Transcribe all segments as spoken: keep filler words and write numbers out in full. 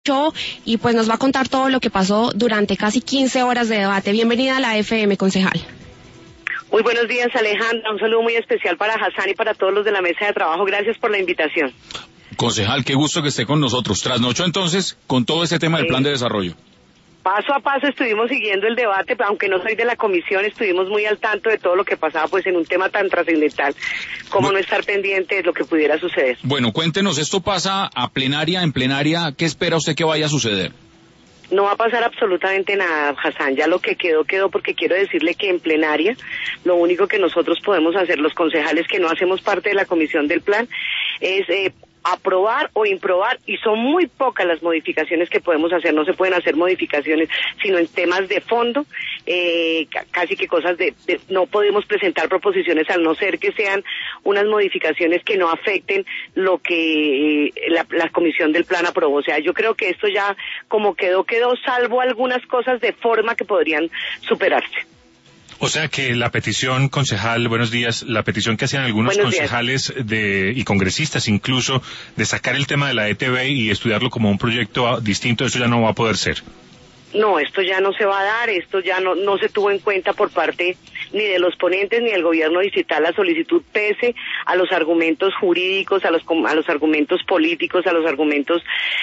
y pues nos va a contar todo lo que pasó durante casi quince horas de debate. Bienvenida a la F M, concejal. Muy buenos días, Alejandra. Un saludo muy especial para Hassan y para todos los de la mesa de trabajo. Gracias por la invitación. Concejal, qué gusto que esté con nosotros. Trasnochó entonces con todo este tema del plan de desarrollo. Paso a paso estuvimos siguiendo el debate, aunque no soy de la comisión, estuvimos muy al tanto de todo lo que pasaba pues en un tema tan trascendental como bueno, no estar pendiente de lo que pudiera suceder. Bueno, cuéntenos, esto pasa a plenaria, en plenaria, ¿qué espera usted que vaya a suceder? No va a pasar absolutamente nada, Hassan, ya lo que quedó, quedó, porque quiero decirle que en plenaria lo único que nosotros podemos hacer, los concejales que no hacemos parte de la comisión del plan, es eh, aprobar o improbar, y son muy pocas las modificaciones que podemos hacer, no se pueden hacer modificaciones sino en temas de fondo, eh, casi que cosas de, de, no podemos presentar proposiciones al no ser que sean unas modificaciones que no afecten lo que eh, la, la comisión del plan aprobó. O sea, yo creo que esto ya como quedó, quedó, salvo algunas cosas de forma que podrían superarse. O sea que la petición, concejal, buenos días, la petición que hacían algunos buenos concejales de, y congresistas incluso de sacar el tema de la E T B y estudiarlo como un proyecto distinto, eso ya no va a poder ser. No, esto ya no se va a dar, esto ya no, no se tuvo en cuenta por parte ni de los ponentes ni del gobierno distrital la solicitud, pese a los argumentos jurídicos, a los a los argumentos políticos, a los argumentos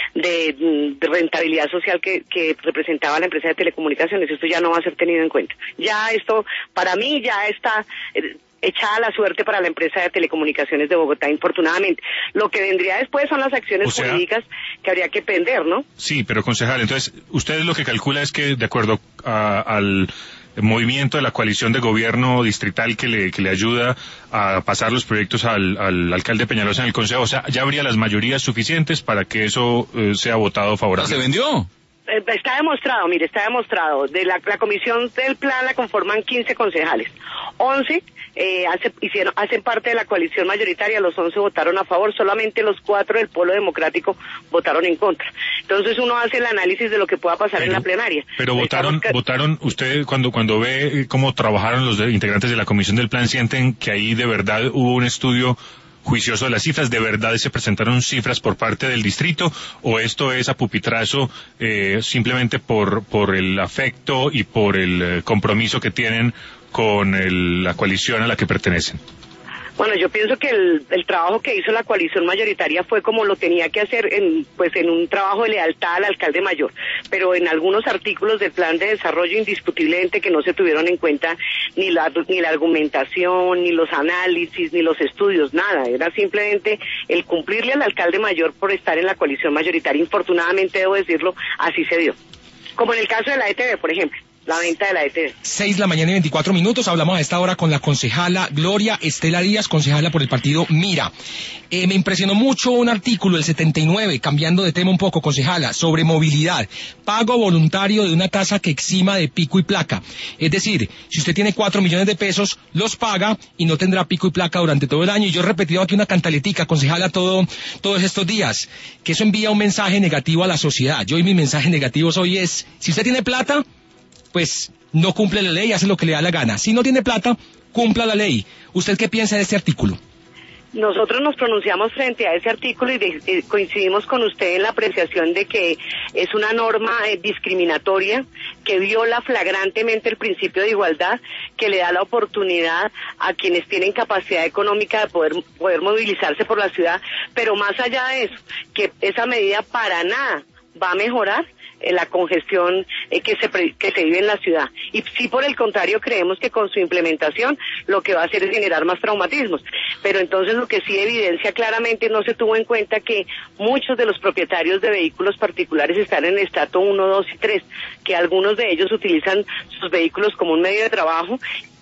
de, de rentabilidad social que, que representaba la empresa de telecomunicaciones. Esto ya no va a ser tenido en cuenta. Ya esto, para mí, ya está eh, echada la suerte para la empresa de telecomunicaciones de Bogotá, infortunadamente. Lo que vendría después son las acciones o sea, jurídicas que habría que prender, ¿no? Sí, pero concejal, entonces, usted lo que calcula es que, de acuerdo a, al movimiento de la coalición de gobierno distrital que le, que le ayuda a pasar los proyectos al, al alcalde Peñalosa en el Consejo, o sea, ya habría las mayorías suficientes para que eso eh, sea votado favorablemente. ¿Se vendió? Está demostrado, mire, está demostrado. De la, la comisión del plan la conforman quince concejales. once eh, hace, hicieron, hacen parte de la coalición mayoritaria, los once votaron a favor, solamente los cuatro del Polo Democrático votaron en contra. Entonces uno hace el análisis de lo que pueda pasar pero, en la plenaria. Pero votaron, que... votaron, usted cuando cuando ve cómo trabajaron los de, integrantes de la comisión del plan, ¿sienten que ahí de verdad hubo un estudio juicioso de las cifras? ¿De verdad se presentaron cifras por parte del distrito o esto es a pupitrazo eh, simplemente por por el afecto y por el eh, compromiso que tienen con el, la coalición a la que pertenecen? Bueno, yo pienso que el, el trabajo que hizo la coalición mayoritaria fue como lo tenía que hacer, en, pues en un trabajo de lealtad al alcalde mayor, pero en algunos artículos del plan de desarrollo indiscutiblemente que no se tuvieron en cuenta ni la, ni la argumentación, ni los análisis, ni los estudios, nada, era simplemente el cumplirle al alcalde mayor por estar en la coalición mayoritaria. Infortunadamente, debo decirlo, así se dio. Como en el caso de la E T V, por ejemplo. La venta de la E T V. Seis de la mañana y veinticuatro minutos, hablamos a esta hora con la concejala Gloria Estela Díaz, concejala por el partido Mira. Eh, me impresionó mucho un artículo del setenta y nueve, cambiando de tema un poco, concejala, sobre movilidad, pago voluntario de una tasa que exima de pico y placa. Es decir, si usted tiene cuatro millones de pesos, los paga y no tendrá pico y placa durante todo el año. Y yo he repetido aquí una cantaletica, concejala, todo, todos estos días, que eso envía un mensaje negativo a la sociedad. Yo y mis mensajes negativos hoy es, si usted tiene plata, pues no cumple la ley, hace lo que le da la gana. Si no tiene plata, cumpla la ley. ¿Usted qué piensa de este artículo? Nosotros nos pronunciamos frente a ese artículo y de, eh, coincidimos con usted en la apreciación de que es una norma eh, discriminatoria que viola flagrantemente el principio de igualdad, que le da la oportunidad a quienes tienen capacidad económica de poder, poder movilizarse por la ciudad, pero más allá de eso, que esa medida para nada va a mejorar la congestión eh, que se que se vive en la ciudad. Y si por el contrario creemos que con su implementación lo que va a hacer es generar más traumatismos. Pero entonces lo que sí evidencia claramente, no se tuvo en cuenta que muchos de los propietarios de vehículos particulares están en el estrato uno, dos y tres, que algunos de ellos utilizan sus vehículos como un medio de trabajo,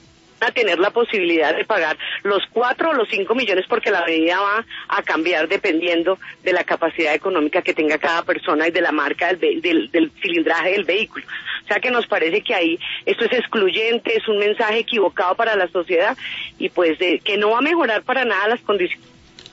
a tener la posibilidad de pagar los cuatro o los cinco millones, porque la medida va a cambiar dependiendo de la capacidad económica que tenga cada persona y de la marca del, del, del cilindraje del vehículo. O sea que nos parece que ahí esto es excluyente, es un mensaje equivocado para la sociedad y pues de, que no va a mejorar para nada las condiciones.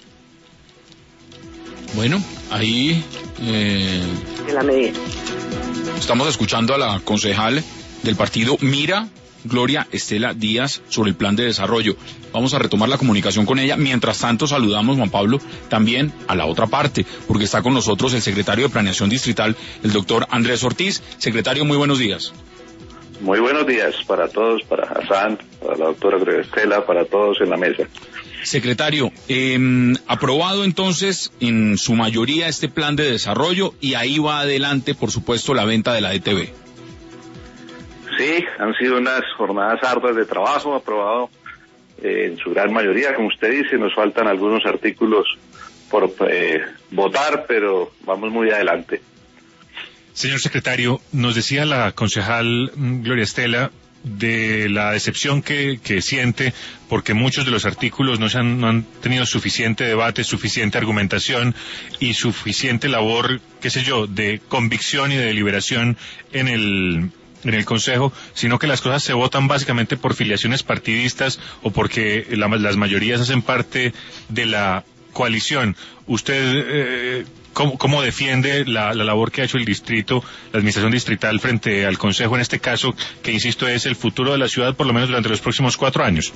Bueno, ahí eh, de la medida. Estamos escuchando a la concejal del partido Mira, Gloria Estela Díaz, sobre el plan de desarrollo. Vamos a retomar la comunicación con ella. Mientras tanto, saludamos, Juan Pablo, también a la otra parte, porque está con nosotros el secretario de Planeación Distrital, el doctor Andrés Ortiz. Secretario, muy buenos días. Muy buenos días para todos, para Hassan, para la doctora Gloria Estela, para todos en la mesa. Secretario, eh, aprobado entonces en su mayoría este plan de desarrollo y ahí va adelante, por supuesto, la venta de la D T V. Sí, han sido unas jornadas arduas de trabajo, aprobado eh, en su gran mayoría, como usted dice, nos faltan algunos artículos por eh, votar, pero vamos muy adelante. Señor secretario, nos decía la concejal Gloria Estela de la decepción que, que siente porque muchos de los artículos no, se han, no han tenido suficiente debate, suficiente argumentación y suficiente labor, qué sé yo, de convicción y de deliberación en el en el Consejo, sino que las cosas se votan básicamente por filiaciones partidistas o porque la, las mayorías hacen parte de la coalición. Usted eh, ¿Cómo, cómo defiende la, la labor que ha hecho el distrito, la administración distrital frente al Consejo en este caso, que insisto es el futuro de la ciudad por lo menos durante los próximos cuatro años?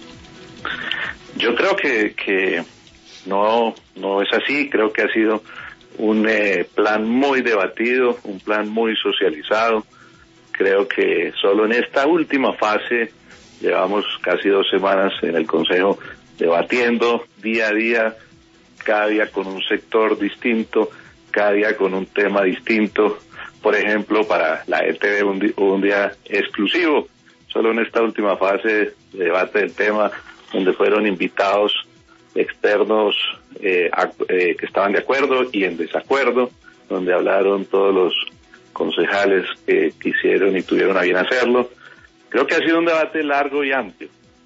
Yo creo que, que no, no es así, creo que ha sido un eh, plan muy debatido, un plan muy socializado. Creo que solo en esta última fase llevamos casi dos semanas en el Consejo debatiendo día a día, cada día con un sector distinto, cada día con un tema distinto. Por ejemplo, para la E T V un, di- un día exclusivo, solo en esta última fase de debate del tema, donde fueron invitados externos eh, a, eh, que estaban de acuerdo y en desacuerdo, donde hablaron todos los concejales que quisieron y tuvieron a bien hacerlo. Creo que ha sido un debate largo y amplio.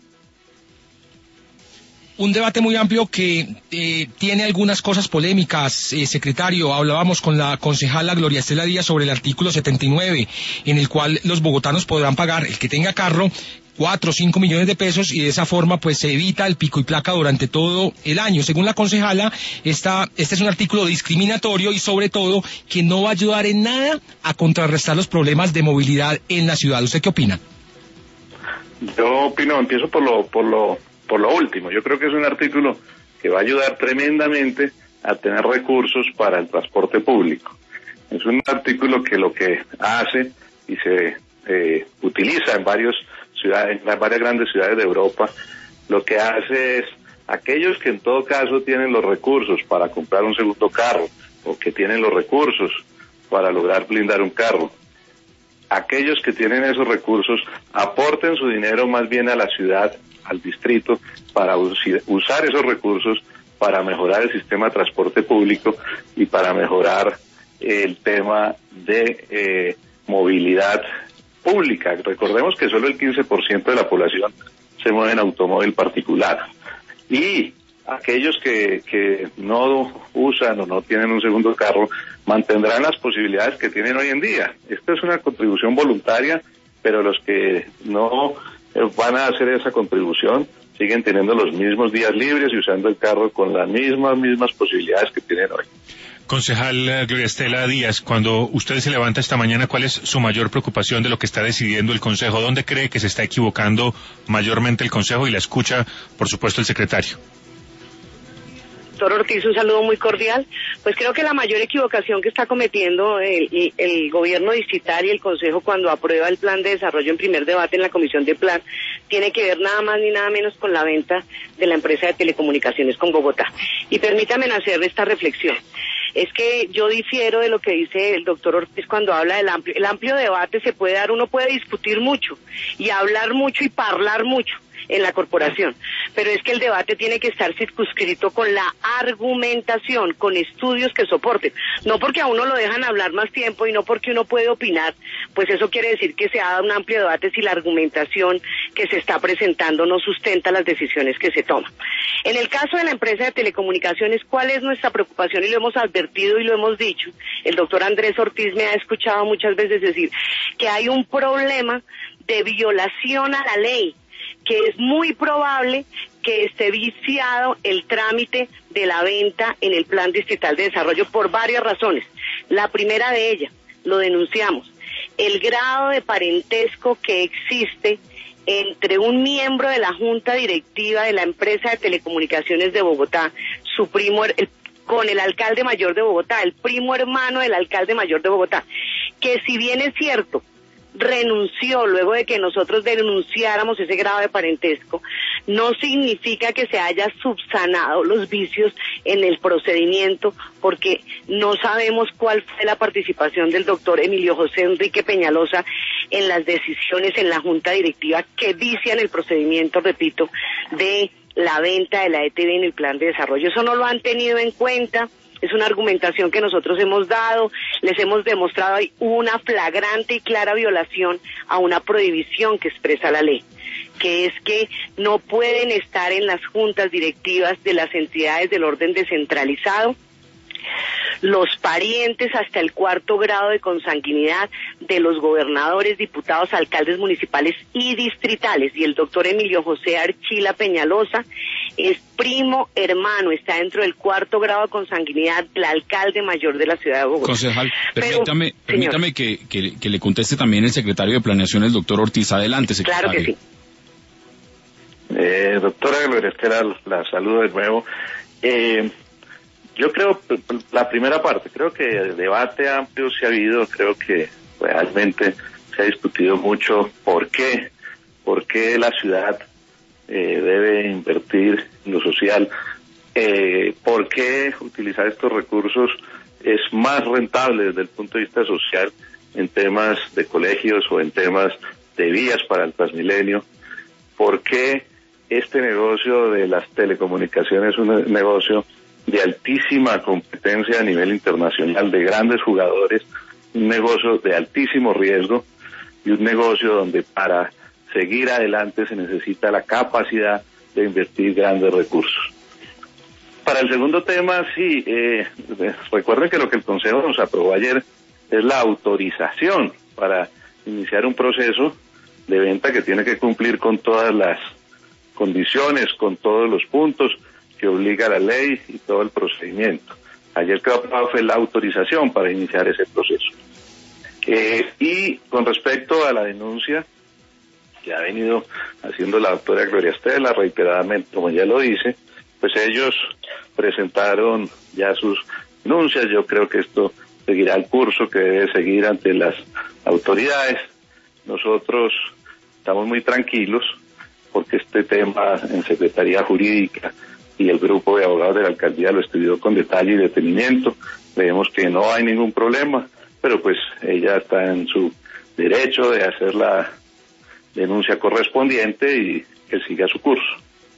Un debate muy amplio que eh, tiene algunas cosas polémicas, eh, secretario. Hablábamos con la concejala Gloria Estela Díaz sobre el artículo setenta y nueve, en el cual los bogotanos podrán pagar, el que tenga carro, cuatro o cinco millones de pesos y de esa forma pues se evita el pico y placa durante todo el año. Según la concejala, esta, este es un artículo discriminatorio y sobre todo que no va a ayudar en nada a contrarrestar los problemas de movilidad en la ciudad. ¿Usted qué opina? Yo opino, empiezo por lo, por lo, por lo último. Yo creo que es un artículo que va a ayudar tremendamente a tener recursos para el transporte público. Es un artículo que lo que hace y se eh, utiliza en varios ciudades, en varias grandes ciudades de Europa, lo que hace es aquellos que en todo caso tienen los recursos para comprar un segundo carro o que tienen los recursos para lograr blindar un carro, aquellos que tienen esos recursos aporten su dinero más bien a la ciudad, al distrito, para usar esos recursos para mejorar el sistema de transporte público y para mejorar el tema de eh, movilidad pública. Recordemos que solo el quince por ciento de la población se mueve en automóvil particular. Y aquellos que, que no usan o no tienen un segundo carro mantendrán las posibilidades que tienen hoy en día. Esta es una contribución voluntaria, pero los que no van a hacer esa contribución siguen teniendo los mismos días libres y usando el carro con las mismas, mismas posibilidades que tienen hoy. Concejal Gloria Estela Díaz, cuando usted se levanta esta mañana, ¿cuál es su mayor preocupación de lo que está decidiendo el Consejo? ¿Dónde cree que se está equivocando mayormente el Consejo? Y la escucha, por supuesto, el secretario. Doctor Ortiz, un saludo muy cordial. Pues creo que la mayor equivocación que está cometiendo el, el gobierno distrital y el Consejo cuando aprueba el plan de desarrollo en primer debate en la Comisión de Plan tiene que ver nada más ni nada menos con la venta de la empresa de telecomunicaciones con Bogotá. Y permítame hacer esta reflexión. Es que yo difiero de lo que dice el doctor Ortiz cuando habla del amplio. El amplio debate se puede dar, uno puede discutir mucho y hablar mucho y hablar mucho en la corporación, pero es que el debate tiene que estar circunscrito con la argumentación, con estudios que soporten, no porque a uno lo dejan hablar más tiempo y no porque uno puede opinar, pues eso quiere decir que se ha dado un amplio debate si la argumentación que se está presentando no sustenta las decisiones que se toman. En el caso de la empresa de telecomunicaciones, ¿cuál es nuestra preocupación? Y lo hemos advertido y lo hemos dicho. El doctor Andrés Ortiz me ha escuchado muchas veces decir que hay un problema de violación a la ley, que es muy probable que esté viciado el trámite de la venta en el Plan Distrital de Desarrollo por varias razones. La primera de ellas, lo denunciamos, el grado de parentesco que existe entre un miembro de la junta directiva de la empresa de telecomunicaciones de Bogotá, su primo, el, con el alcalde mayor de Bogotá, el primo hermano del alcalde mayor de Bogotá, que si bien es cierto, renunció luego de que nosotros denunciáramos ese grado de parentesco, no significa que se haya subsanado los vicios en el procedimiento, porque no sabemos cuál fue la participación del doctor Emilio José Enrique Peñalosa en las decisiones en la junta directiva que vician el procedimiento, repito, de la venta de la E T V en el plan de desarrollo. Eso no lo han tenido en cuenta. Es una argumentación que nosotros hemos dado, les hemos demostrado ahí una flagrante y clara violación a una prohibición que expresa la ley, que es que no pueden estar en las juntas directivas de las entidades del orden descentralizado los parientes hasta el cuarto grado de consanguinidad de los gobernadores, diputados, alcaldes municipales y distritales. Y el doctor Emilio José Archila Peñalosa es primo hermano, está dentro del cuarto grado de consanguinidad del alcalde mayor de la ciudad de Bogotá. Concejal, permítame, Pero, permítame que, que, que le conteste también el secretario de Planeación, el doctor Ortiz. Adelante, secretario. Claro que sí. Eh, doctora Gloria Estela, la saludo de nuevo. Eh, Yo creo, la primera parte, creo que el debate amplio se ha habido, creo que realmente se ha discutido mucho por qué, por qué la ciudad eh, debe invertir en lo social, eh, por qué utilizar estos recursos es más rentable desde el punto de vista social en temas de colegios o en temas de vías para el Transmilenio, por qué este negocio de las telecomunicaciones es un negocio de altísima competencia a nivel internacional, de grandes jugadores, un negocio de altísimo riesgo y un negocio donde para seguir adelante se necesita la capacidad de invertir grandes recursos. Para el segundo tema, sí, eh, recuerden que lo que el Consejo nos aprobó ayer es la autorización para iniciar un proceso de venta que tiene que cumplir con todas las condiciones, con todos los puntos que obliga la ley y todo el procedimiento. Ayer que aprobado fue la autorización para iniciar ese proceso. Eh, y con respecto a la denuncia que ha venido haciendo la doctora Gloria Estela reiteradamente, como ya lo dice, pues ellos presentaron ya sus denuncias. Yo creo que esto seguirá el curso que debe seguir ante las autoridades. Nosotros estamos muy tranquilos porque este tema en Secretaría Jurídica y el grupo de abogados de la alcaldía lo estudió con detalle y detenimiento. Vemos que no hay ningún problema, pero pues ella está en su derecho de hacer la denuncia correspondiente y que siga su curso.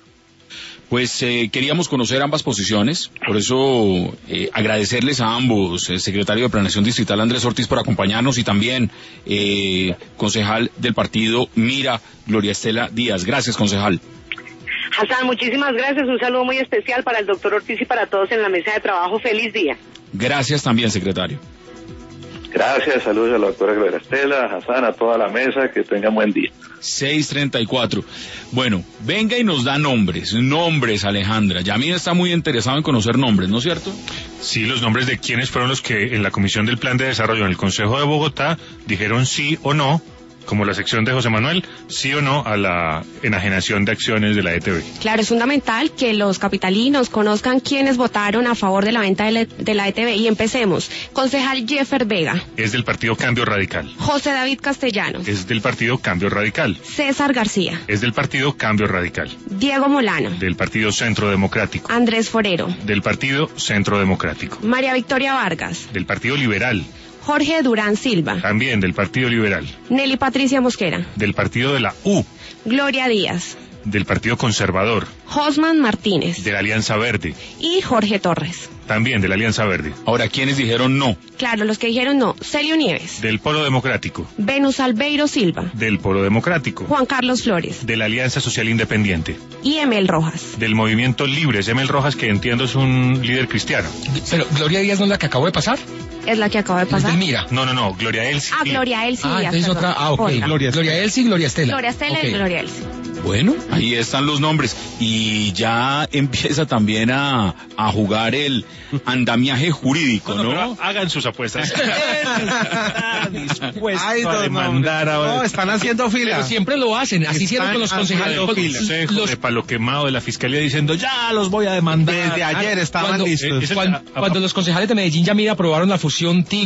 Pues eh, queríamos conocer ambas posiciones, por eso eh, agradecerles a ambos, el secretario de Planeación Distrital Andrés Ortiz por acompañarnos y también eh, concejal del partido Mira, Gloria Estela Díaz. Gracias, concejal. Hassan, muchísimas gracias. Un saludo muy especial para el doctor Ortiz y para todos en la mesa de trabajo. Feliz día. Gracias también, secretario. Gracias, saludos a la doctora Gloria Estela, a Hassan, a toda la mesa, que tengan buen día. seis treinta y cuatro. Bueno, venga y nos da nombres, nombres, Alejandra. Yamina está muy interesado en conocer nombres, ¿no es cierto? Sí, los nombres de quienes fueron los que en la Comisión del Plan de Desarrollo en el Consejo de Bogotá dijeron sí o no, como la sección de José Manuel, sí o no a la enajenación de acciones de la E T V. Claro, es fundamental que los capitalinos conozcan quiénes votaron a favor de la venta de la, de la E T V. Y empecemos. Concejal Jeffer Vega. Es del partido Cambio Radical. José David Castellanos. Es del partido Cambio Radical. César García. Es del partido Cambio Radical. Diego Molano. Del partido Centro Democrático. Andrés Forero. Del partido Centro Democrático. María Victoria Vargas. Del partido Liberal. Jorge Durán Silva. También del Partido Liberal. Nelly Patricia Mosquera. Del partido de la U. Gloria Díaz. Del Partido Conservador. Josman Martínez. De la Alianza Verde. Y Jorge Torres. También de la Alianza Verde. Ahora, ¿quiénes dijeron no? Claro, los que dijeron no. Celio Nieves. Del Polo Democrático. Venus Albeiro Silva. Del Polo Democrático. Juan Carlos Flores. De la Alianza Social Independiente. Y Emel Rojas. Del Movimiento Libres. Emel Rojas, que entiendo es un líder cristiano. Pero Gloria Díaz no es la que acabó de pasar. Es la que acaba de pasar. Es del Mira. No, no, no, Gloria Elsi. Ah, Gloria Elsi Ah, Díaz, entonces perdón. otra. Ah, ok. Otra. Gloria, Gloria Elsi y Gloria Estela. Gloria Estela Okay. y Gloria Elsi. Bueno, ahí están los nombres. Y ya empieza también a, a jugar el andamiaje jurídico, ¿no? ¿no? Hagan sus apuestas. Ay, a demandar ahora. No, están haciendo fila. Pero siempre lo hacen, así hicieron con los concejales. Consejo los... de palo quemado de la fiscalía diciendo, ya los voy a demandar. Desde ayer estaban cuando, listos. Cuando, cuando los concejales de Medellín ya mira aprobaron la fusión T I